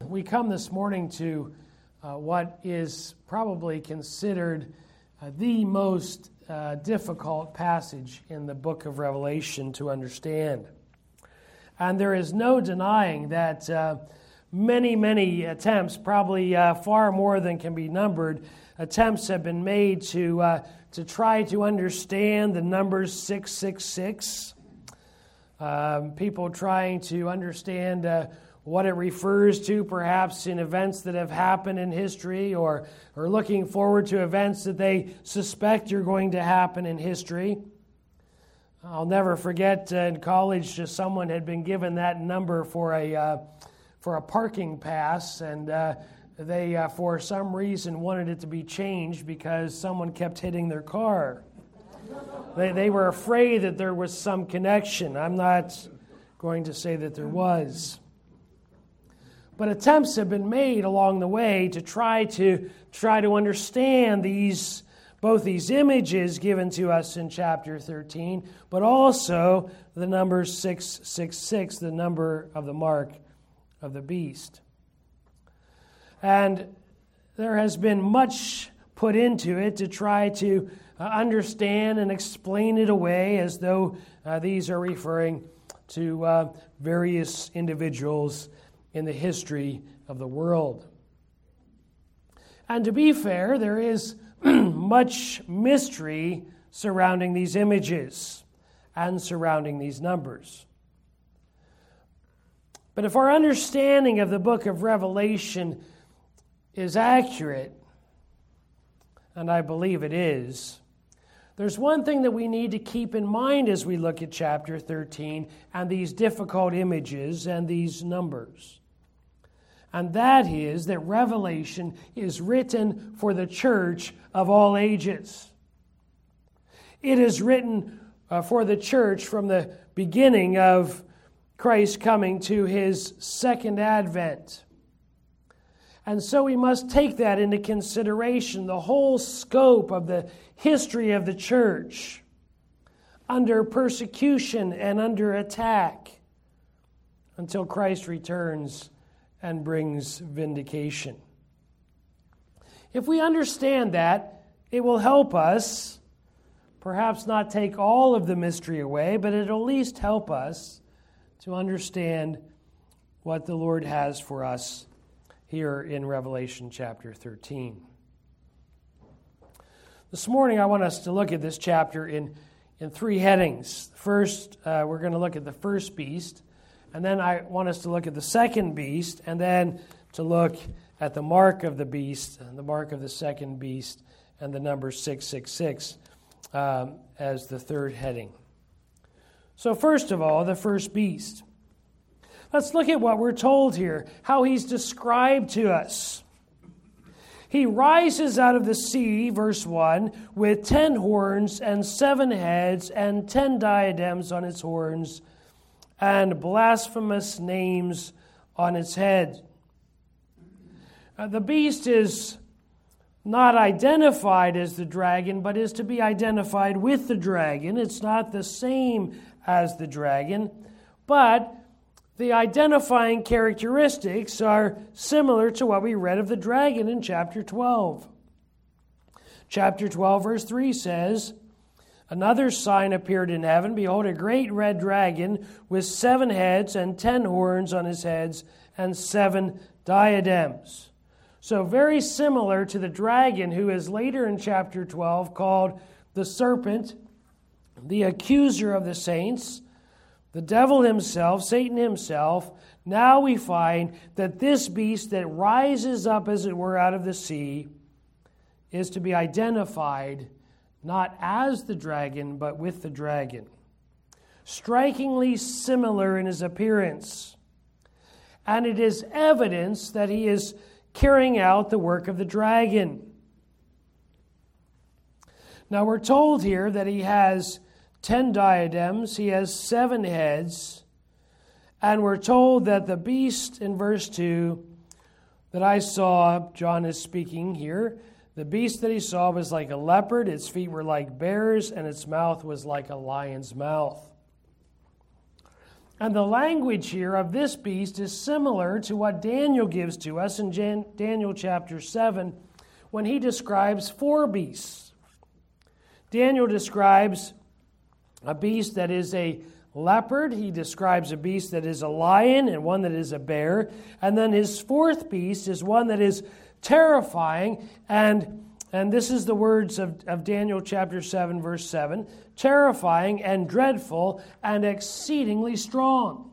We come this morning to what is probably considered the most difficult passage in the book of Revelation to understand. And there is no denying that many attempts, probably far more than can be numbered, attempts have been made to try to understand the numbers 666. People trying to understand what it refers to, perhaps in events that have happened in history, or looking forward to events that they suspect are going to happen in history. I'll never forget in college, just someone had been given that number for a parking pass, and they, for some reason, wanted it to be changed because someone kept hitting their car. They were afraid that there was some connection. I'm not going to say that there was. But attempts have been made along the way to try to understand both these images given to us in chapter 13, but also the number 666, the number of the mark of the beast. And there has been much put into it to try to understand and explain it away as though these are referring to various individuals in the history of the world. And to be fair, there is much mystery surrounding these images and surrounding these numbers. But if our understanding of the book of Revelation is accurate, and I believe it is, there's one thing that we need to keep in mind as we look at chapter 13 and these difficult images and these numbers. And that is that Revelation is written for the church of all ages. It is written for the church from the beginning of Christ coming to his second advent. And so we must take that into consideration, the whole scope of the history of the church under persecution and under attack until Christ returns and brings vindication. If we understand that, it will help us, perhaps not take all of the mystery away, but it'll at least help us to understand what the Lord has for us here in Revelation chapter 13. This morning I want us to look at this chapter in three headings. First, we're going to look at the first beast, and then I want us to look at the second beast, and then to look at the mark of the beast, the mark of the second beast, and the number 666 as the third heading. So first of all, the first beast. Let's look at what we're told here, how he's described to us. He rises out of the sea, verse 1, with 10 horns and 7 heads and 10 diadems on its horns and blasphemous names on its head. The beast is not identified as the dragon, but is to be identified with the dragon. It's not the same as the dragon, but the identifying characteristics are similar to what we read of the dragon in chapter 12. Chapter 12, verse 3 says, "Another sign appeared in heaven. Behold, a great red dragon with 7 heads and 10 horns on his heads and 7 diadems." So very similar to the dragon, who is later in chapter 12 called the serpent, the accuser of the saints, the devil himself, Satan himself. Now we find that this beast that rises up, as it were, out of the sea is to be identified not as the dragon, but with the dragon. Strikingly similar in his appearance. And it is evidence that he is carrying out the work of the dragon. Now we're told here that he has 10 diadems, he has 7 heads, and we're told that the beast in verse 2 that I saw, John is speaking here, the beast that he saw was like a leopard, its feet were like bears, and its mouth was like a lion's mouth. And the language here of this beast is similar to what Daniel gives to us in Daniel chapter 7 when he describes 4 beasts. Daniel describes a beast that is a leopard. He describes a beast that is a lion and one that is a bear. And then his 4th beast is one that is terrifying. And this is the words of Daniel chapter 7, verse 7. Terrifying and dreadful and exceedingly strong.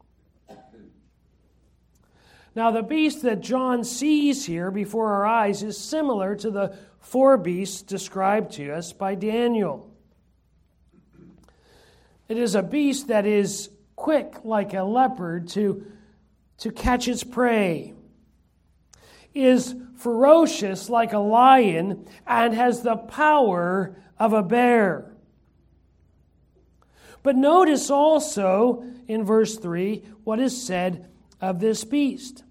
Now the beast that John sees here before our eyes is similar to the 4 beasts described to us by Daniel. It is a beast that is quick like a leopard to catch its prey, is ferocious like a lion, and has the power of a bear. But notice also in verse 3 what is said of this beast.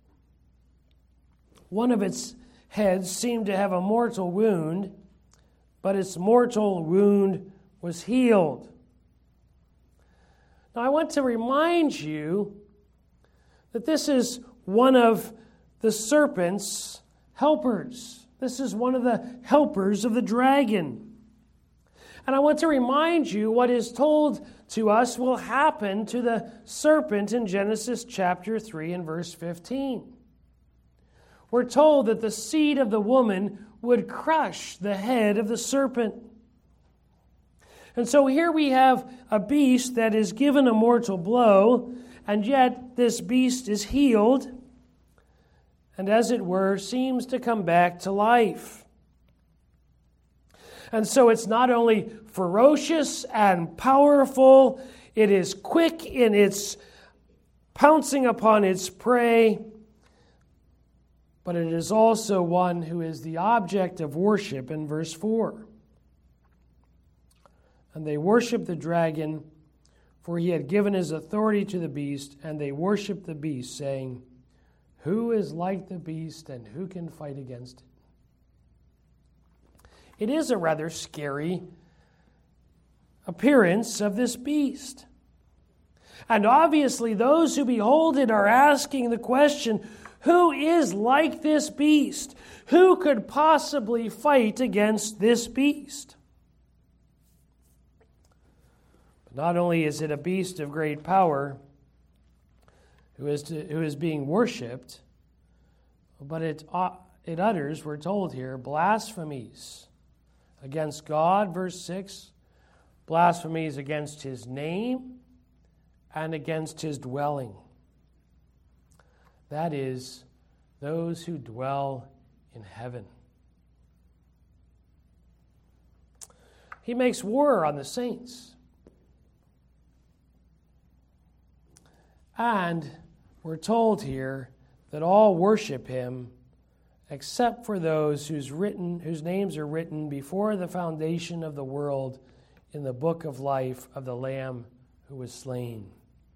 One of its heads seemed to have a mortal wound, but its mortal wound was healed. Now, I want to remind you that this is one of the serpent's helpers. This is one of the helpers of the dragon. And I want to remind you what is told to us will happen to the serpent in Genesis chapter 3 and verse 15. We're told that the seed of the woman would crush the head of the serpent. And so here we have a beast that is given a mortal blow, and yet this beast is healed, and as it were, seems to come back to life. And so it's not only ferocious and powerful, it is quick in its pouncing upon its prey, but it is also one who is the object of worship in verse 4. And they worshiped the dragon, for he had given his authority to the beast, and they worshiped the beast, saying, "Who is like the beast, and who can fight against it?" It is a rather scary appearance of this beast. And obviously those who behold it are asking the question, who is like this beast? Who could possibly fight against this beast? Not only is it a beast of great power who is being worshipped, but it utters, we're told here, blasphemies against God, verse 6, blasphemies against his name and against his dwelling. That is, those who dwell in heaven. He makes war on the saints. And we're told here that all worship him except for those whose names are written before the foundation of the world in the book of life of the Lamb who was slain.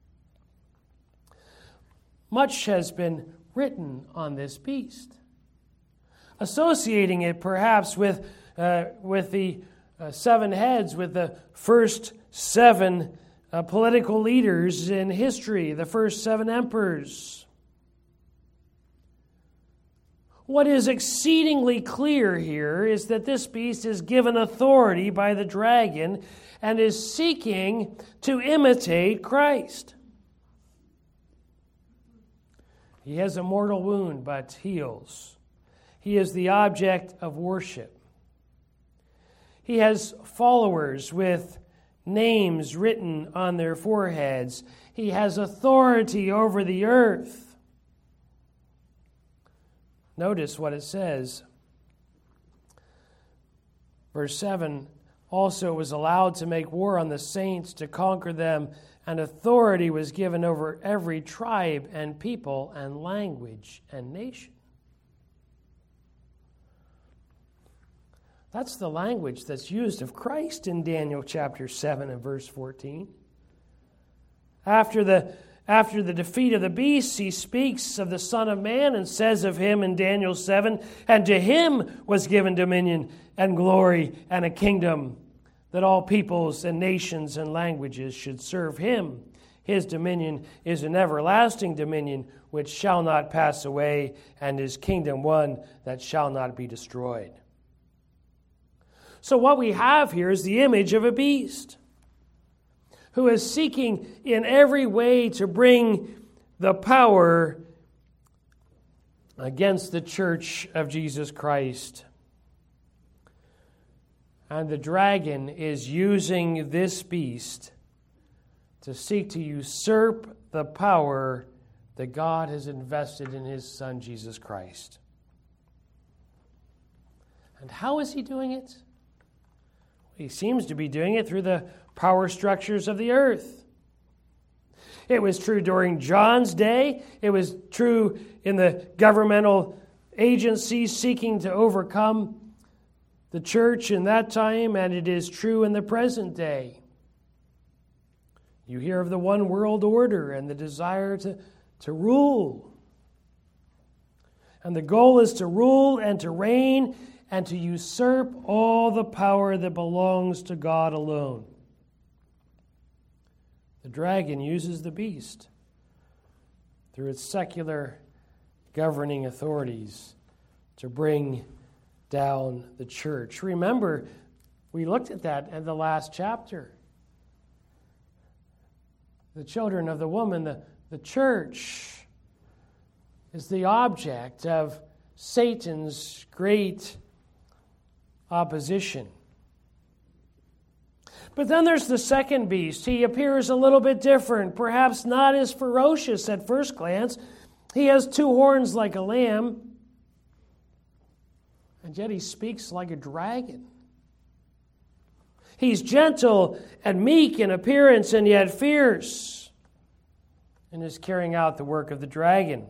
Much has been written on this beast, associating it perhaps with the 7 heads, with the first 7 political leaders in history, the first 7 emperors. What is exceedingly clear here is that this beast is given authority by the dragon and is seeking to imitate Christ. He has a mortal wound but heals. He is the object of worship. He has followers with names written on their foreheads. He has authority over the earth. Notice what it says. Verse 7, also was allowed to make war on the saints, to conquer them, and authority was given over every tribe and people and language and nation. That's the language that's used of Christ in Daniel chapter 7 and verse 14. After the defeat of the beast, he speaks of the Son of Man and says of him in Daniel 7, "And to him was given dominion and glory and a kingdom, that all peoples and nations and languages should serve him. His dominion is an everlasting dominion which shall not pass away, and his kingdom one that shall not be destroyed. So what we have here is the image of a beast who is seeking in every way to bring the power against the church of Jesus Christ. And the dragon is using this beast to seek to usurp the power that God has invested in his Son, Jesus Christ. And how is he doing it? He seems to be doing it through the power structures of the earth. It was true during John's day. It was true in the governmental agencies seeking to overcome the church in that time, and it is true in the present day. You hear of the one world order and the desire to rule. And the goal is to rule and to reign and to usurp all the power that belongs to God alone. The dragon uses the beast through its secular governing authorities to bring down the church. Remember, we looked at that in the last chapter. The children of the woman, the church, is the object of Satan's great opposition. But then there's the second beast. He appears a little bit different, perhaps not as ferocious at first glance. He has two horns like a lamb, and yet he speaks like a dragon. He's gentle and meek in appearance and yet fierce and is carrying out the work of the dragon.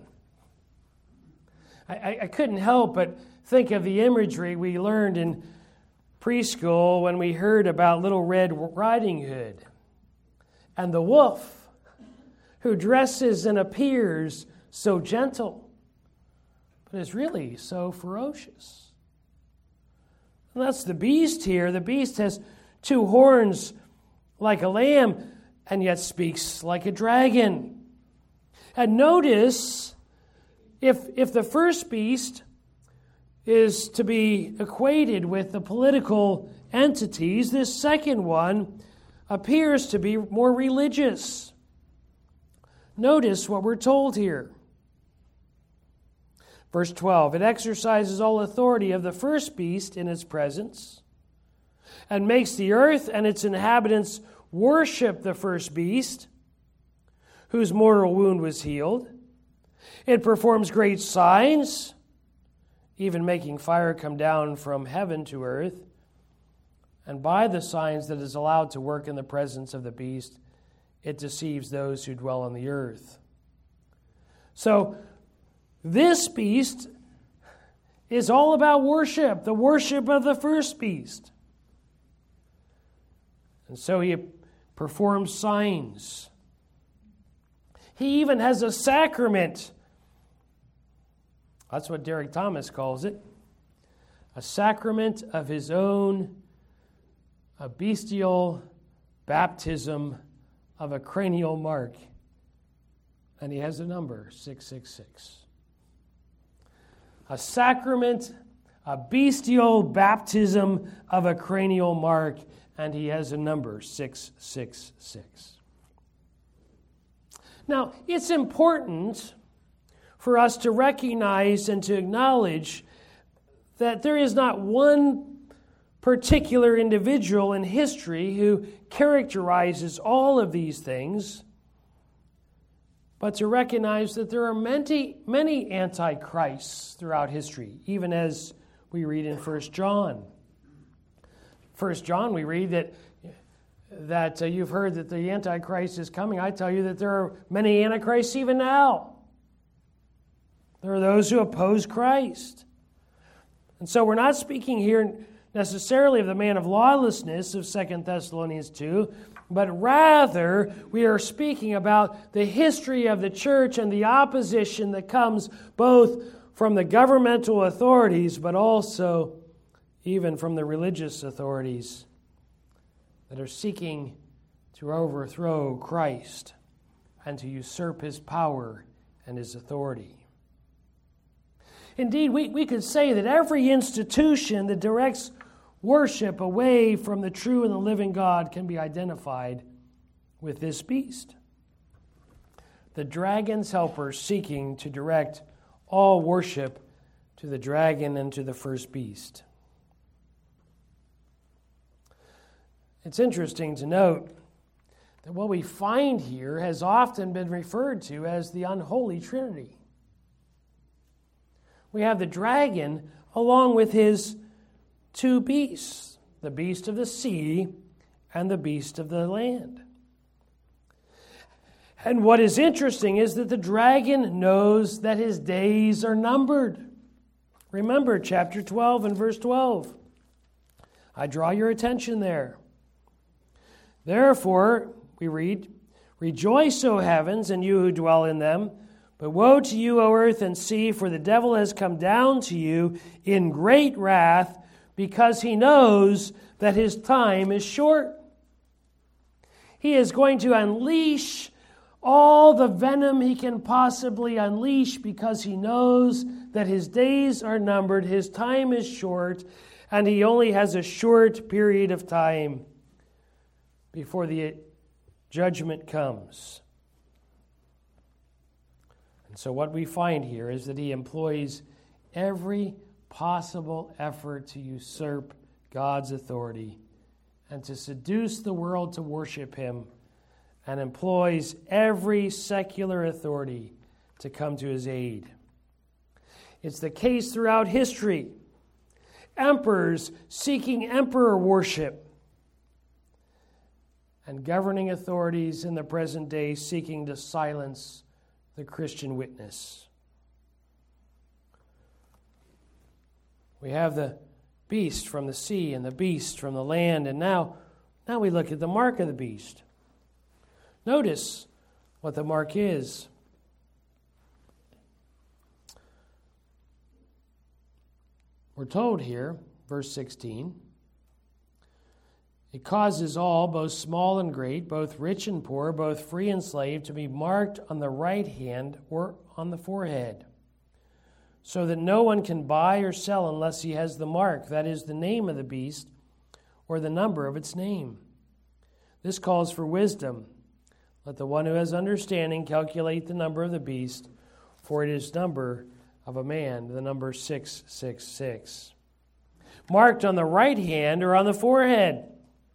I couldn't help but think of the imagery we learned in preschool when we heard about Little Red Riding Hood and the wolf who dresses and appears so gentle but is really so ferocious. And that's the beast here. The beast has two horns like a lamb and yet speaks like a dragon. And notice, if the first beast is to be equated with the political entities, this second one appears to be more religious. Notice what we're told here. Verse 12, it exercises all authority of the first beast in its presence and makes the earth and its inhabitants worship the first beast, whose mortal wound was healed. It performs great signs, even making fire come down from heaven to earth. And by the signs that is allowed to work in the presence of the beast, it deceives those who dwell on the earth. So, this beast is all about worship, the worship of the first beast. And so he performs signs. He even has a sacrament. That's what Derek Thomas calls it. A sacrament of his own, a bestial baptism of a cranial mark. And he has a number, 666. A sacrament, a bestial baptism of a cranial mark, and he has a number, 666. Now, it's important for us to recognize and to acknowledge that there is not one particular individual in history who characterizes all of these things, but to recognize that there are many antichrists throughout history, even as we read in 1 John. 1 John, we read that you've heard that the Antichrist is coming. I tell you that there are many antichrists even now. There are those who oppose Christ. And so we're not speaking here necessarily of the man of lawlessness of 2 Thessalonians 2, but rather we are speaking about the history of the church and the opposition that comes both from the governmental authorities, but also even from the religious authorities that are seeking to overthrow Christ. and to usurp his power and his authority. Indeed, we could say that every institution that directs worship away from the true and the living God can be identified with this beast. The dragon's helper seeking to direct all worship to the dragon and to the first beast. It's interesting to note that what we find here has often been referred to as the unholy trinity. We have the dragon along with his two beasts, the beast of the sea and the beast of the land. And what is interesting is that the dragon knows that his days are numbered. Remember chapter 12 and verse 12. I draw your attention there. Therefore, we read, "Rejoice, O heavens, and you who dwell in them. But woe to you, O earth and sea, for the devil has come down to you in great wrath, because he knows that his time is short." He is going to unleash all the venom he can possibly unleash because he knows that his days are numbered, his time is short, and he only has a short period of time before the judgment comes. And so what we find here is that he employs every possible effort to usurp God's authority and to seduce the world to worship him, and employs every secular authority to come to his aid. It's the case throughout history. Emperors seeking emperor worship, and governing authorities in the present day seeking to silence the Christian witness. We have the beast from the sea and the beast from the land, and now we look at the mark of the beast. Notice what the mark is. We're told here, verse 16, it causes all, both small and great, both rich and poor, both free and slave, to be marked on the right hand or on the forehead, so that no one can buy or sell unless he has the mark, that is, the name of the beast or the number of its name. This calls for wisdom. Let the one who has understanding calculate the number of the beast, for it is number of a man, the number 666. Marked on the right hand or on the forehead.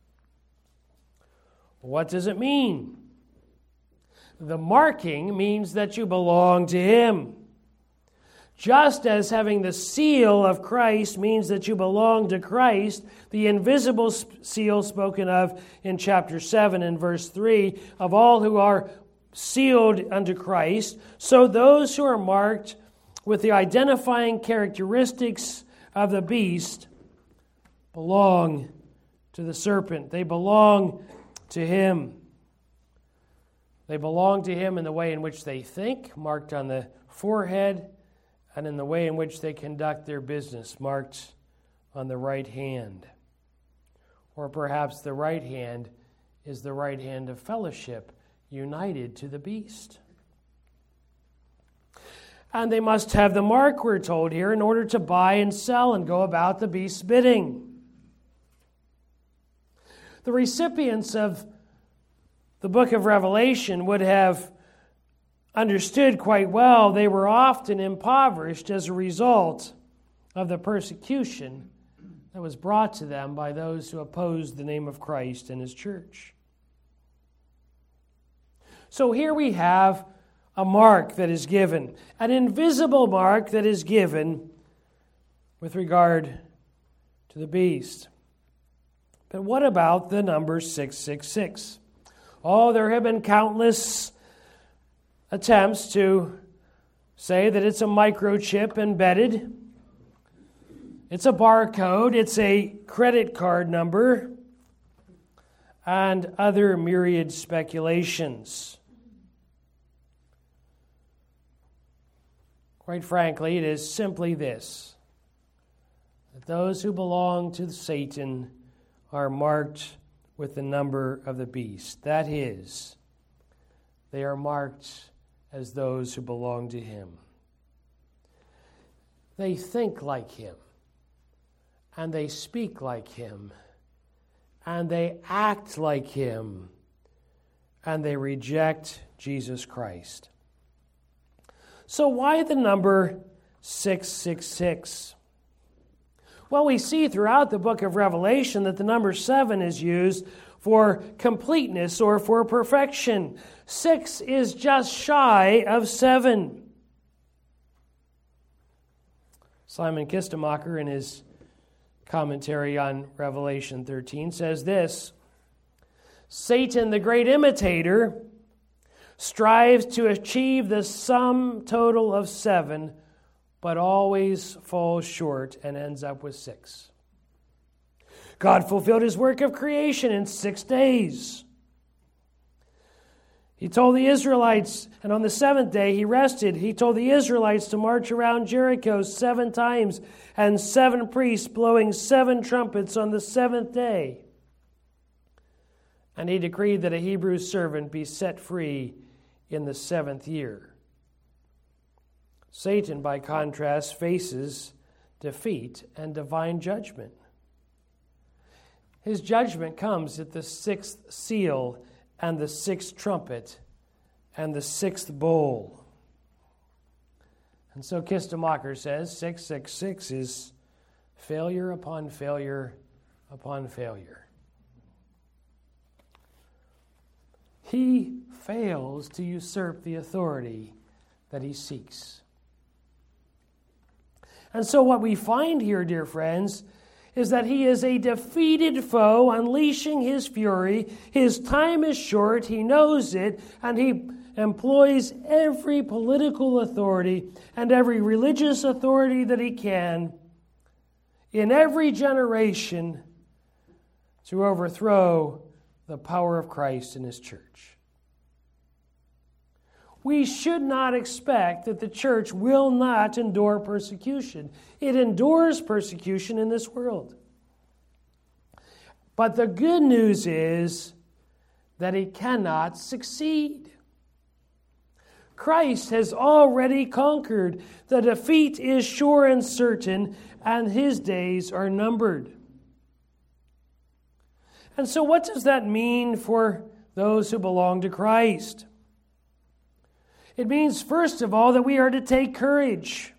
What does it mean? The marking means that you belong to him. Just as having the seal of Christ means that you belong to Christ, the invisible seal spoken of in chapter 7 and verse 3, of all who are sealed unto Christ, so those who are marked with the identifying characteristics of the beast belong to the serpent. They belong to him. They belong to him in the way in which they think, marked on the forehead, and in the way in which they conduct their business, marked on the right hand. Or perhaps the right hand is the right hand of fellowship, united to the beast. And they must have the mark, we're told here, in order to buy and sell and go about the beast's bidding. The recipients of the book of Revelation would have understood quite well they were often impoverished as a result of the persecution that was brought to them by those who opposed the name of Christ and his church. So here we have a mark that is given, an invisible mark that is given with regard to the beast. But what about the number 666? Oh, there have been countless attempts to say that it's a microchip embedded. It's a barcode. It's a credit card number. And other myriad speculations. Quite frankly, it is simply this: that those who belong to Satan are marked with the number of the beast. That is, they are marked as those who belong to him. They think like him, and they speak like him, and they act like him, and they reject Jesus Christ. So why the number 666? Well, we see throughout the book of Revelation that the number 7 is used for completeness or for perfection. 6 is just shy of 7. Simon Kistemacher, in his commentary on Revelation 13, says this: Satan, the great imitator, strives to achieve the sum total of 7, but always falls short and ends up with 6. God fulfilled his work of creation in 6 days. He told the Israelites, and on the 7th day he rested. He told the Israelites to march around Jericho 7 times, and 7 priests blowing 7 trumpets on the 7th day. And he decreed that a Hebrew servant be set free in the 7th year. Satan, by contrast, faces defeat and divine judgment. His judgment comes at the 6th seal and the 6th trumpet and the 6th bowl. And so Kistemacher says 666 is failure upon failure upon failure. He fails to usurp the authority that he seeks. And so what we find here, dear friends, is that he is a defeated foe unleashing his fury. His time is short, he knows it, and he employs every political authority and every religious authority that he can in every generation to overthrow the power of Christ in his church. We should not expect that the church will not endure persecution. It endures persecution in this world. But the good news is that it cannot succeed. Christ has already conquered. The defeat is sure and certain, and his days are numbered. And so what does that mean for those who belong to Christ? It means, first of all, that we are to take courage.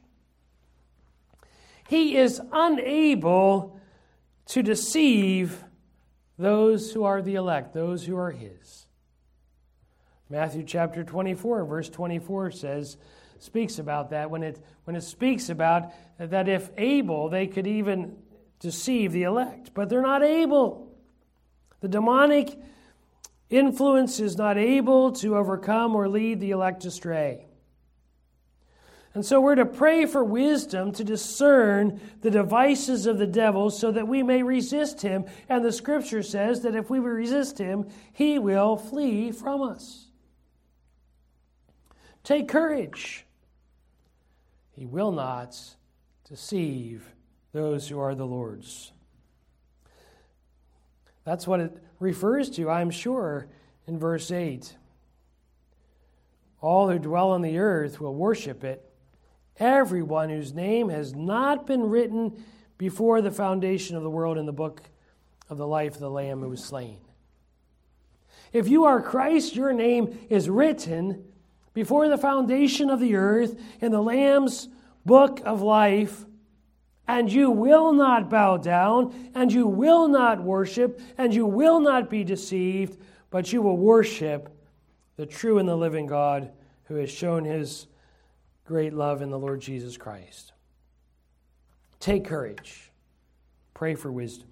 He is unable to deceive those who are the elect, those who are his. Matthew chapter 24, verse 24 speaks about that when it speaks about that if able, they could even deceive the elect, but they're not able. The demonic influence is not able to overcome or lead the elect astray. And so we're to pray for wisdom to discern the devices of the devil so that we may resist him. And the scripture says that if we resist him, he will flee from us. Take courage. He will not deceive those who are the Lord's. That's what it refers to, I'm sure, in verse 8. All who dwell on the earth will worship it, everyone whose name has not been written before the foundation of the world in the book of the life of the Lamb who was slain. If you are Christ, your name is written before the foundation of the earth in the Lamb's book of life, and you will not bow down, and you will not worship, and you will not be deceived, but you will worship the true and the living God who has shown his great love in the Lord Jesus Christ. Take courage. Pray for wisdom.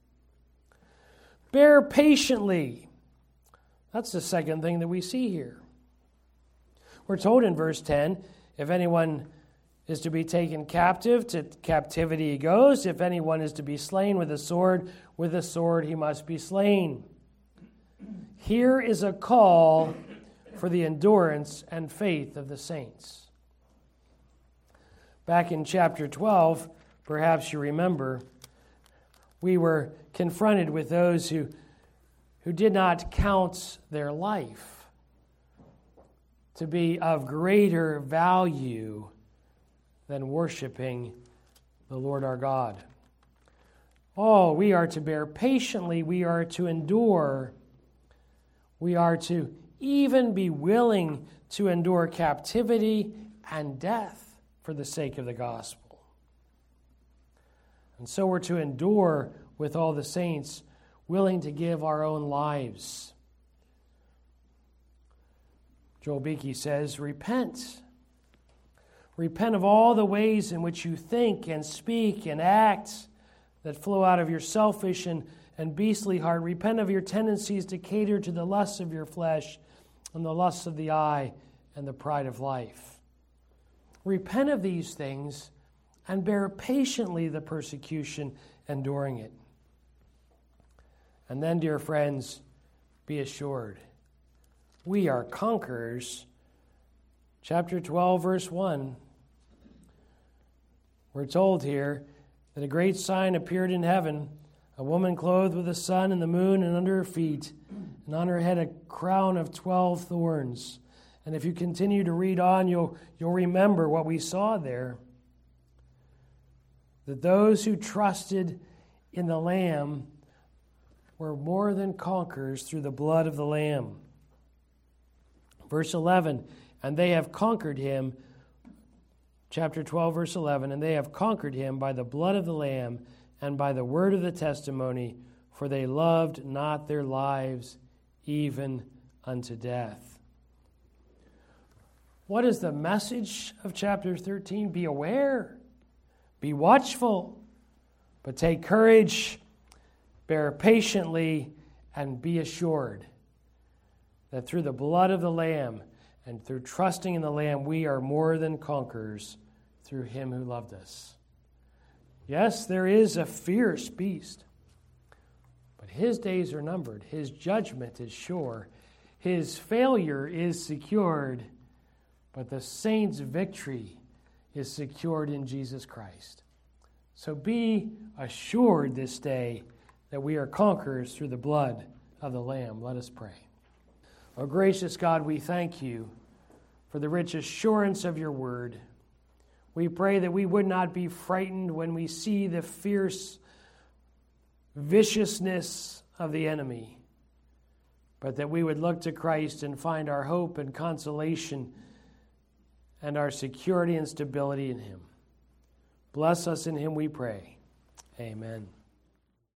Bear patiently. That's the second thing that we see here. We're told in verse 10, if anyone is to be taken captive, to captivity he goes. If anyone is to be slain with a sword he must be slain. Here is a call for the endurance and faith of the saints. Back in chapter 12, perhaps you remember, we were confronted with those who did not count their life to be of greater value than worshiping the Lord our God. Oh, we are to bear patiently, we are to endure, we are to even be willing to endure captivity and death for the sake of the gospel. And so we're to endure with all the saints, willing to give our own lives. Joel Beeke says, repent. Repent of all the ways in which you think and speak and act that flow out of your selfish and beastly heart. Repent of your tendencies to cater to the lusts of your flesh and the lusts of the eye and the pride of life. Repent of these things and bear patiently the persecution, enduring it. And then, dear friends, be assured, we are conquerors. Chapter 12, verse 1. We're told here that a great sign appeared in heaven, a woman clothed with the sun and the moon, and under her feet, and on her head a crown of 12 thorns. And if you continue to read on, you'll remember what we saw there. That those who trusted in the Lamb were more than conquerors through the blood of the Lamb. Verse 11, and they have conquered him, chapter 12, verse 11, and they have conquered him by the blood of the Lamb and by the word of the testimony, for they loved not their lives even unto death. What is the message of chapter 13? Be aware, be watchful, but take courage, bear patiently, and be assured that through the blood of the Lamb and through trusting in the Lamb, we are more than conquerors through him who loved us. Yes, there is a fierce beast, but his days are numbered. His judgment is sure. His failure is secured, but the saints' victory is secured in Jesus Christ. So be assured this day that we are conquerors through the blood of the Lamb. Let us pray. Oh, gracious God, we thank you for the rich assurance of your word. We pray that we would not be frightened when we see the fierce viciousness of the enemy, but that we would look to Christ and find our hope and consolation and our security and stability in him. Bless us in him, we pray. Amen.